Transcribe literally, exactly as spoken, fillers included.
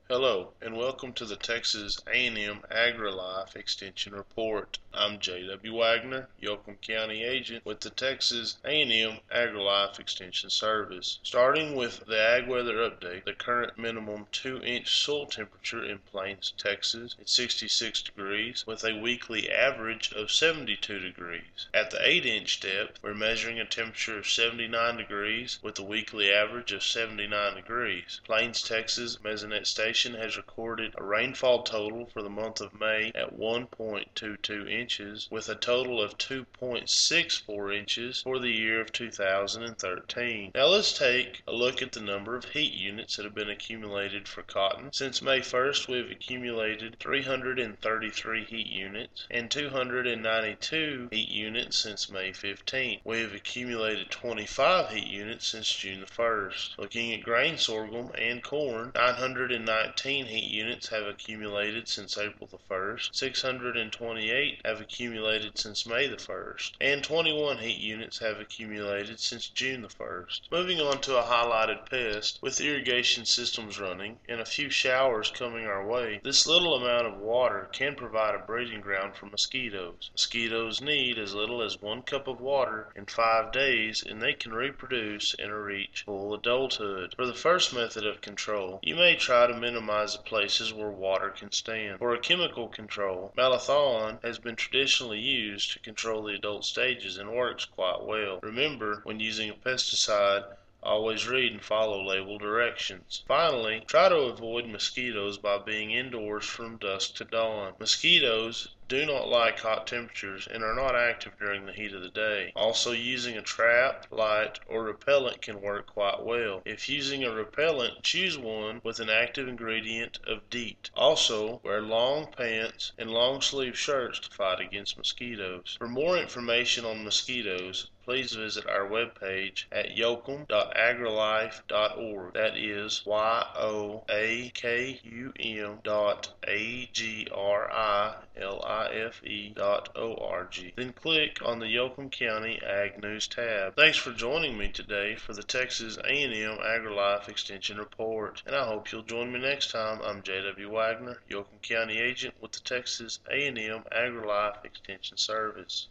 Hello, and welcome to the Texas A and M AgriLife Extension Report. I'm J W Wagner, Yoakum County agent with the Texas A and M AgriLife Extension Service. Starting with the Ag Weather Update, the current minimum two inch soil temperature in Plains, Texas is sixty-six degrees with a weekly average of seventy-two degrees. At the eight inch depth, we're measuring a temperature of seventy-nine degrees with a weekly average of seventy-nine degrees. Plains, Texas Mesonet Station has recorded a rainfall total for the month of May at one point two two inches with a total of two point six four inches for the year of two thousand thirteen. Now let's take a look at the number of heat units that have been accumulated for cotton. Since May first, we have accumulated three hundred thirty-three heat units and two hundred ninety-two heat units since May fifteenth. We have accumulated twenty-five heat units since June the first. Looking at grain sorghum and corn, nine hundred nineteen heat units have accumulated since April the first, six hundred twenty-eight have accumulated since May the first, and twenty-one heat units have accumulated since June the first. Moving on to a highlighted pest, with irrigation systems running and a few showers coming our way, this little amount of water can provide a breeding ground for mosquitoes. Mosquitoes need as little as one cup of water in five days and they can reproduce and reach full adulthood. For the first method of control, you may try to minimize the places where water can stand. For a chemical control, malathion has been traditionally used to control the adult stages and works quite well. Remember, when using a pesticide, always read and follow label directions. Finally, try to avoid mosquitoes by being indoors from dusk to dawn. Mosquitoes do not like hot temperatures and are not active during the heat of the day. Also, using a trap, light, or repellent can work quite well. If using a repellent, choose one with an active ingredient of DEET. Also, wear long pants and long sleeve shirts to fight against mosquitoes. For more information on mosquitoes, please visit our webpage at yoakum dot agrilife dot org. That is Y O A K U M dot A G R I L I F E dot O R G. Then click on the Yoakum County Ag News tab. Thanks for joining me today for the Texas A and M AgriLife Extension Report, and I hope you'll join me next time. I'm J W Wagner, Yoakum County agent with the Texas A and M AgriLife Extension Service.